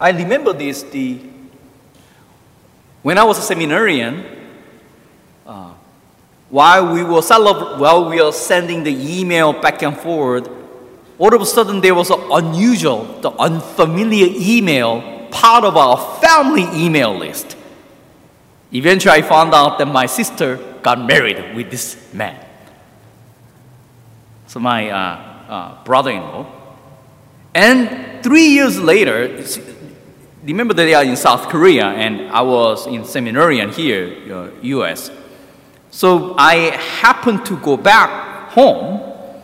I remember this, when I was a seminarian, while we were sending the email back and forth, all of a sudden there was an unusual, the unfamiliar email, part of our family email list. Eventually I found out that my sister got married with this man. So my brother-in-law. And 3 years later, remember that they are in South Korea and I was in seminarian here, US. So I happened to go back home,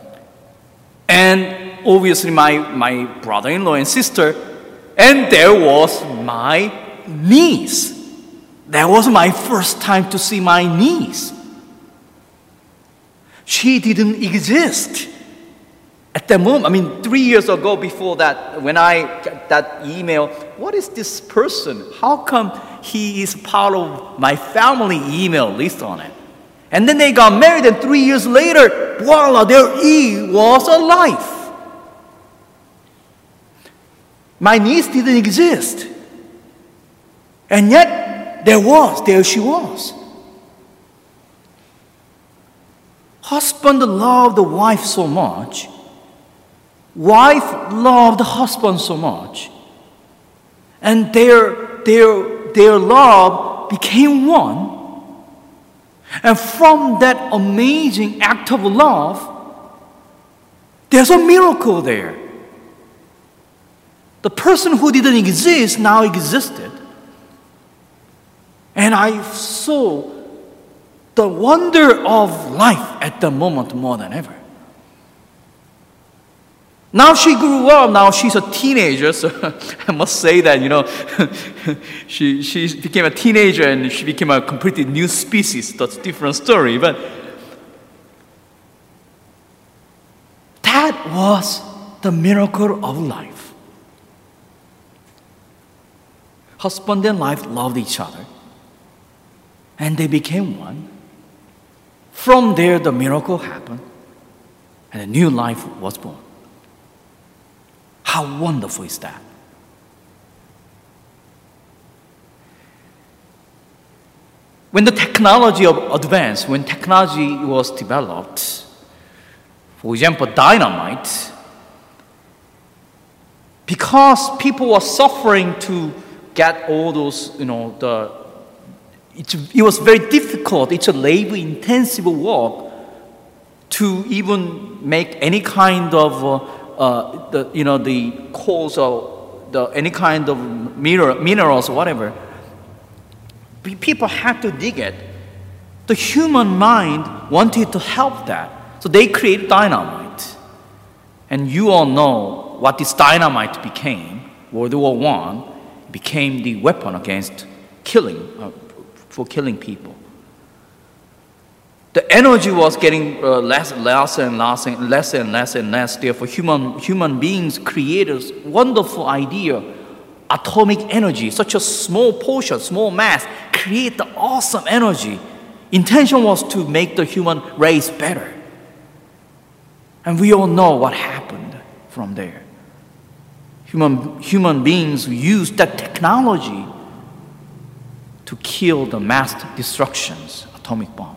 and obviously my brother-in-law and sister, and there was my niece. That was my first time to see my niece. She didn't exist at that moment. 3 years ago before that, when I got that email, what is this person? How come he is part of my family email list on it? And then they got married, and 3 years later, voila, there he was alive. My niece didn't exist. And yet, there she was. Husband loved the wife so much. Wife loved the husband so much. And their love became one. And from that amazing act of love, there's a miracle there. The person who didn't exist now existed. And I saw the wonder of life at the moment more than ever. Now she grew up, now she's a teenager, so I must say that, she became a teenager and she became a completely new species. That's a different story, but that was the miracle of life. Husband and wife loved each other, and they became one. From there, the miracle happened, and a new life was born. How wonderful is that? When the technology advanced, when technology was developed, for example, dynamite, because people were suffering to get all those, it was very difficult. It's a labor-intensive work to even make any kind of the coals or any kind of minerals or whatever. People had to dig it. The human mind wanted to help that. So they created dynamite. And you all know what this dynamite became. World War I became the weapon against for killing people. The energy was getting less and less. Therefore, human beings created a wonderful idea. Atomic energy, such a small portion, small mass, create the awesome energy. Intention was to make the human race better. And we all know what happened from there. Human beings used that technology to kill the mass destructions, atomic bomb.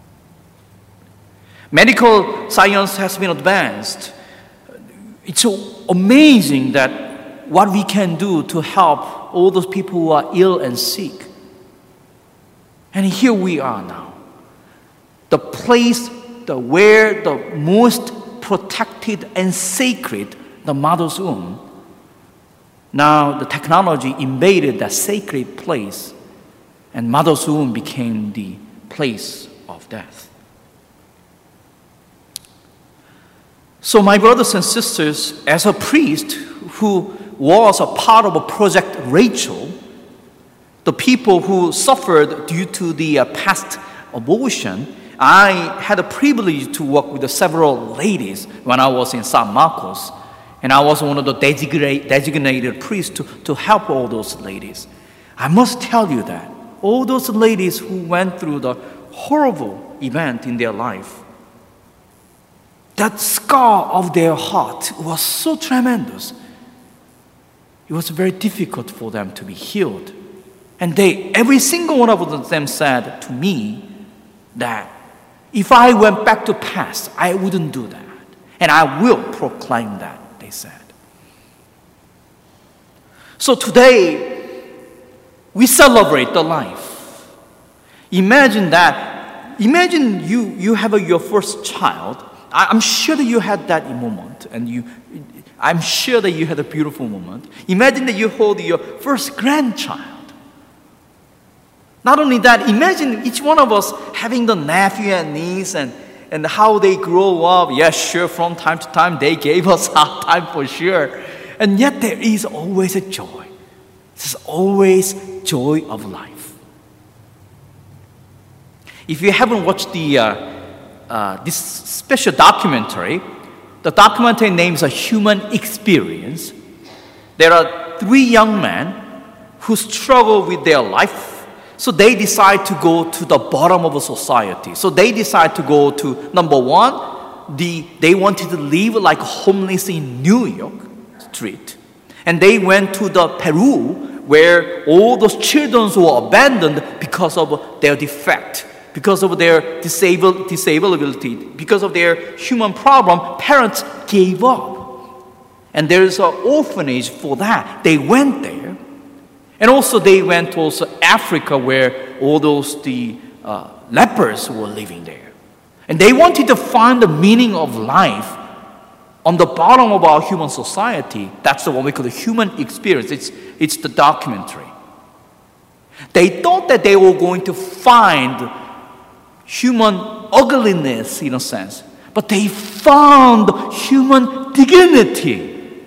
Medical science has been advanced. It's so amazing that what we can do to help all those people who are ill and sick. And here we are now. The place where the most protected and sacred, the mother's womb. Now the technology invaded that sacred place, and mother's womb became the place of death. So my brothers and sisters, as a priest who was a part of a Project Rachel, the people who suffered due to the past abortion, I had a privilege to work with several ladies when I was in San Marcos. And I was one of the designated priests to help all those ladies. I must tell you that all those ladies who went through the horrible event in their life, that scar of their heart was so tremendous. it was very difficult for them to be healed. And every single one of them said to me that if I went back to past, I wouldn't do that. And I will proclaim that, they said. So today, we celebrate the life. Imagine that. Imagine you have your first child. I'm sure that you had that moment. And I'm sure that you had a beautiful moment. Imagine that you hold your first grandchild. Not only that, imagine each one of us having the nephew and niece and how they grow up. Yes, sure, from time to time they gave us hard time for sure. And yet there is always a joy. There's always joy of life. If you haven't watched this special documentary, the documentary name is A Human Experience. There are 3 young men who struggle with their life. So they decide to go to the bottom of a society. So they decide to go to, number 1, they wanted to live like homeless in New York street. And they went to the Peru where all those children were abandoned because of their defect, because of their disability, because of their human problem. Parents gave up. And there's an orphanage for that. They went there. And also they went to Africa where all those lepers were living there. And they wanted to find the meaning of life on the bottom of our human society. That's the one we call the human experience. It's the documentary. They thought that they were going to find human ugliness in a sense, but they found human dignity.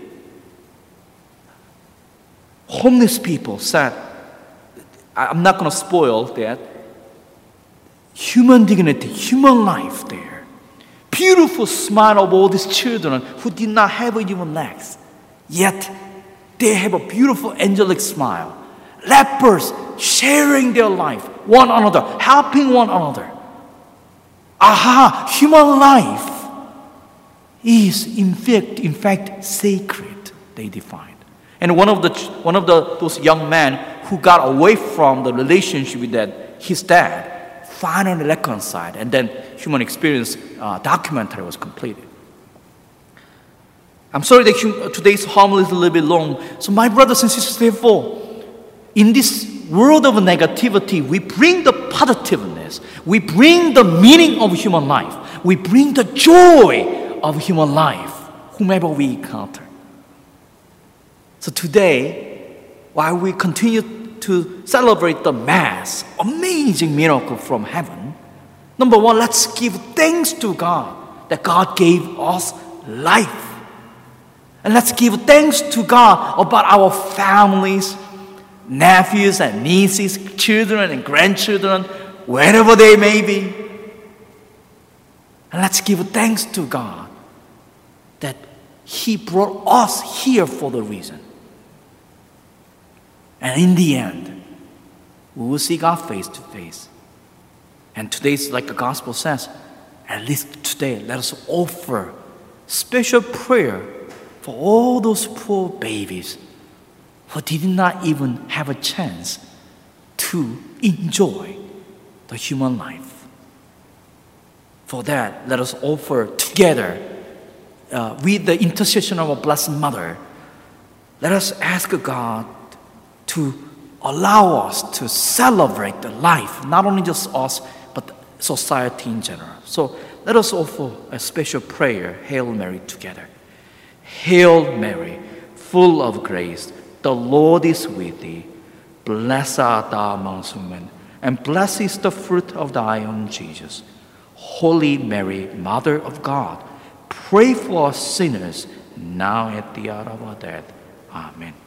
Homeless people said, I'm not going to spoil that, human dignity, human life there. Beautiful smile of all these children who did not have even legs. Yet, they have a beautiful angelic smile. Lepers sharing their life, one another, helping one another. Aha, human life is in fact sacred, they defined. And one of those young men who got away from the relationship with his dad finally reconciled, and then Human Experience documentary was completed. I'm sorry that today's homily is a little bit long. So my brothers and sisters, therefore, in this world of negativity, we bring the positiveness. We bring the meaning of human life. We bring the joy of human life, whomever we encounter. So today, while we continue to celebrate the Mass, amazing miracle from heaven, number 1, let's give thanks to God that God gave us life. And let's give thanks to God about our families, nephews and nieces, children and grandchildren, wherever they may be. And let's give thanks to God that He brought us here for the reason. And in the end, we will see God face to face. And today's, like the gospel says, at least today, let us offer special prayer for all those poor babies who did not even have a chance to enjoy the human life. For that, let us offer together, with the intercession of our Blessed Mother, let us ask God to allow us to celebrate the life, not only just us, but society in general. So let us offer a special prayer, Hail Mary, together. Hail Mary, full of grace, the Lord is with thee. Blessed art thou amongst women, and blessed is the fruit of thy womb, Jesus. Holy Mary, Mother of God, pray for us sinners, now at the hour of our death. Amen.